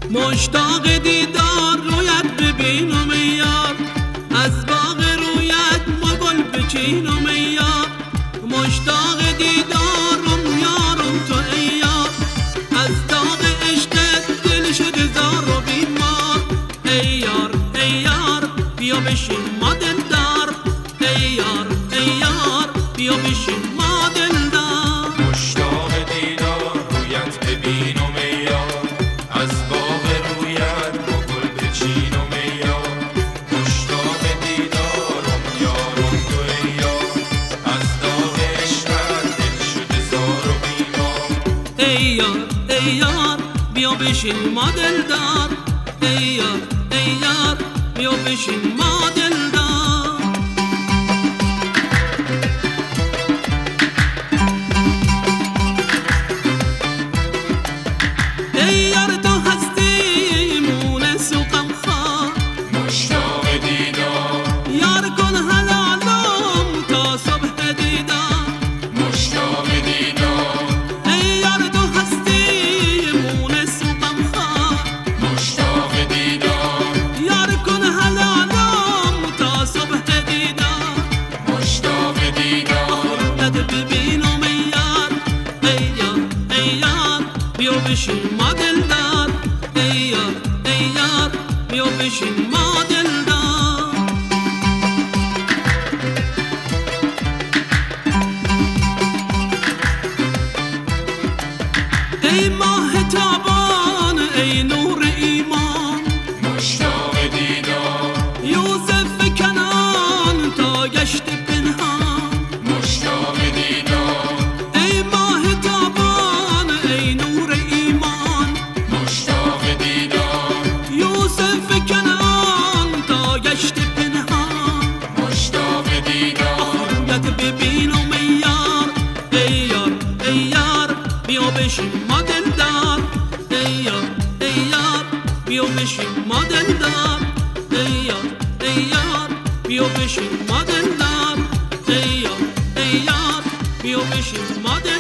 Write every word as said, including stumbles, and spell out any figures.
مشتاق دیدار رویت ببینم ای یار، از باغ رویت ما گل بچینم ای یار. مشتاق دیدارم یارم تو ای یار، از داغ عشقت دل شده زار و بیمار. ای یار ای یار بیا بشین ما دلدار، ای یار ای یار بیا بشین ما دلدار. مشتاق دیدار رویت ببینم ای یار، از باغ رویت با گل بچینم ای یار. مشتاق دیدارم یارم تو ای یار، از داغ عشقت دل شده زار و بیمار. ای یار ای یار بیا بشین ما دلدار، ای یار ای یار بیا بشین ما دلدار. ای یار تو هستی مونس و غمخوار، مشتاق دیدار یار کن حلالم تا صبح دیدار. مشتاق دیدار ای یار تو هستی مونس و غمخوار، مشتاق دیدار یار کن حلالم تا صبح دیدار. مشتاق دیدار آخرت ببینم ای یار، ای یار ای یار بیا بشین ما دلدار، ای یار ای یار بیا بشین ما دلدار. ای ماه تابان ای نور ایمان، مشتاق دیدار یوسف کنان تا گشت پنهان. مشتاق دیدار ای ماه تابان ای نور ایمان، مشتاق دیدار یوسف کنان تا گشت پنهان. مشتاق دیدار آخرت ببینم ای یار، ای یار ای یار بیا بشین ما دلدار، ای یار ای یار بیا بشین ما دلدار، ای یار ای یار بیا بشین ما دلدار، ای یار ای یار بیا بشین ما دلدار.